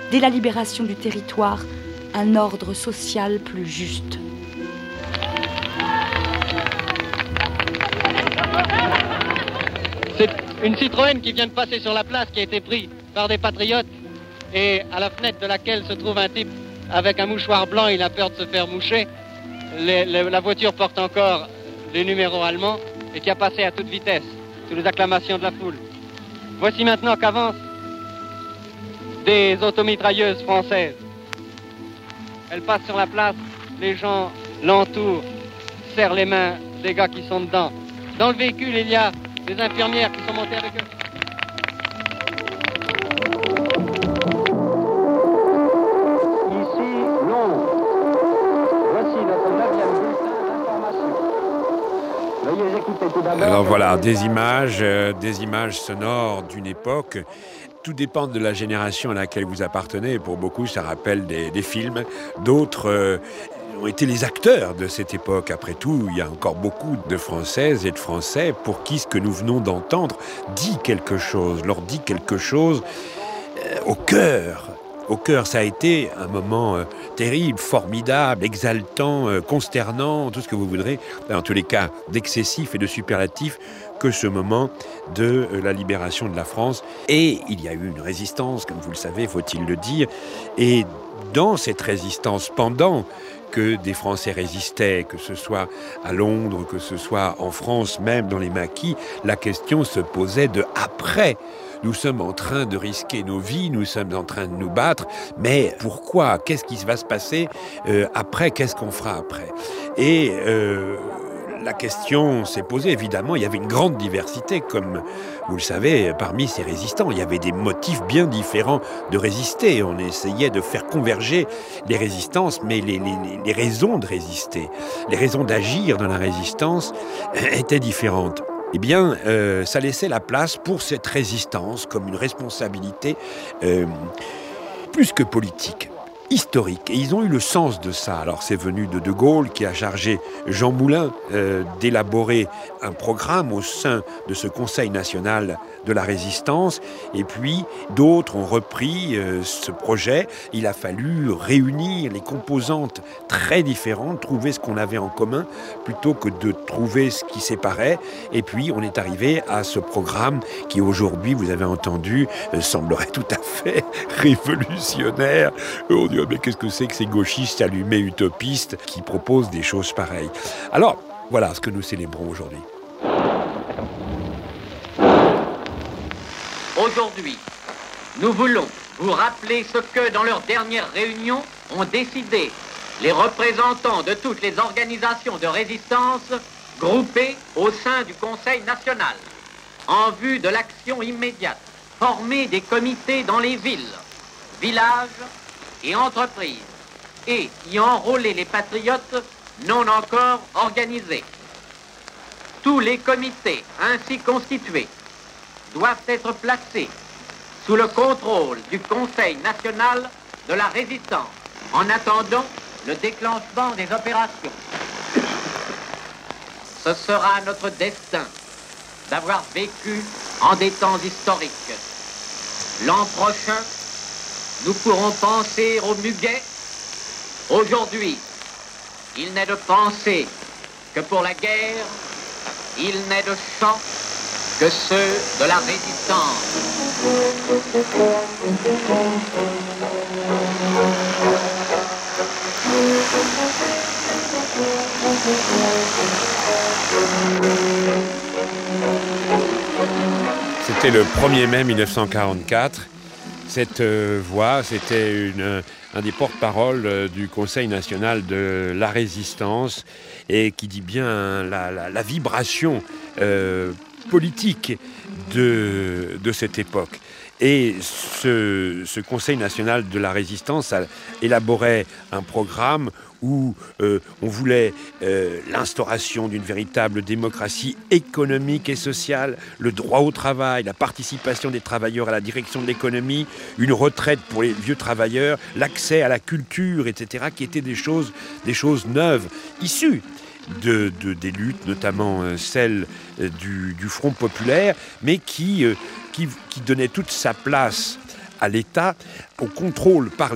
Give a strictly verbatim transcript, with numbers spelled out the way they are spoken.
dès la libération du territoire, un ordre social plus juste. C'est une Citroën qui vient de passer sur la place qui a été prise par des patriotes et à la fenêtre de laquelle se trouve un type avec un mouchoir blanc, il a peur de se faire moucher. Les, les, la voiture porte encore les numéros allemands et qui a passé à toute vitesse sous les acclamations de la foule. Voici maintenant qu'avancent des automitrailleuses françaises. Elles passent sur la place, les gens l'entourent, serrent les mains des gars qui sont dedans. Dans le véhicule, il y a des infirmières qui sont montées avec eux. Ici, Londres. Voici notre neuvième bulletin d'information. Veuillez écouter tout d'abord. Alors voilà, des images, euh, des images sonores d'une époque. Tout dépend de la génération à laquelle vous appartenez. Pour beaucoup, ça rappelle des, des films. D'autres euh, ont été les acteurs de cette époque. Après tout, il y a encore beaucoup de Françaises et de Français pour qui ce que nous venons d'entendre dit quelque chose, leur dit quelque chose euh, au cœur. Au cœur, ça a été un moment euh, terrible, formidable, exaltant, euh, consternant, tout ce que vous voudrez, en tous les cas d'excessif et de superlatif, que ce moment de euh, la libération de la France. Et il y a eu une résistance, comme vous le savez, faut-il le dire. Et dans cette résistance, pendant que des Français résistaient, que ce soit à Londres, que ce soit en France, même dans les maquis, la question se posait de après. Nous sommes en train de risquer nos vies, nous sommes en train de nous battre, mais pourquoi ? Qu'est-ce qui va se passer euh, après ? Qu'est-ce qu'on fera après ? Et euh, la question s'est posée, évidemment, il y avait une grande diversité, comme vous le savez, parmi ces résistants. Il y avait des motifs bien différents de résister. On essayait de faire converger les résistances, mais les, les, les raisons de résister, les raisons d'agir dans la résistance étaient différentes. Eh bien, euh, ça laissait la place pour cette résistance comme une responsabilité euh, plus que politique, historique. Et ils ont eu le sens de ça. Alors, c'est venu de De Gaulle qui a chargé Jean Moulin euh, d'élaborer un programme au sein de ce Conseil national de la résistance. Et puis, d'autres ont repris euh, ce projet. Il a fallu réunir les composantes très différentes, trouver ce qu'on avait en commun, plutôt que de trouver ce qui séparait. Et puis, on est arrivé à ce programme qui, aujourd'hui, vous avez entendu, euh, semblerait tout à fait révolutionnaire. On dit, mais qu'est-ce que c'est que ces gauchistes allumés utopistes qui proposent des choses pareilles ? Alors, voilà ce que nous célébrons aujourd'hui. Aujourd'hui, nous voulons vous rappeler ce que, dans leur dernière réunion, ont décidé les représentants de toutes les organisations de résistance groupées au sein du Conseil national, en vue de l'action immédiate, former des comités dans les villes, villages et entreprises, et y enrôler les patriotes non encore organisés. Tous les comités ainsi constitués doivent être placés sous le contrôle du Conseil national de la résistance, en attendant le déclenchement des opérations. Ce sera notre destin d'avoir vécu en des temps historiques. L'an prochain, nous pourrons penser au muguet. Aujourd'hui, il n'est de pensée que pour la guerre, il n'est de chant que ceux de la résistance. C'était le premier mai mille neuf cent quarante-quatre. Cette euh, voix, c'était une, un des porte-paroles euh, du Conseil national de la résistance et qui dit bien la, la, la vibration euh, politique de, de cette époque. Et ce, ce Conseil national de la résistance a élaboré un programme où euh, on voulait euh, l'instauration d'une véritable démocratie économique et sociale, le droit au travail, la participation des travailleurs à la direction de l'économie, une retraite pour les vieux travailleurs, l'accès à la culture, et cetera, qui étaient des choses, des choses neuves, issues De, de, des luttes, notamment euh, celle euh, du, du Front populaire, mais qui, euh, qui, qui donnait toute sa place à l'État, au contrôle par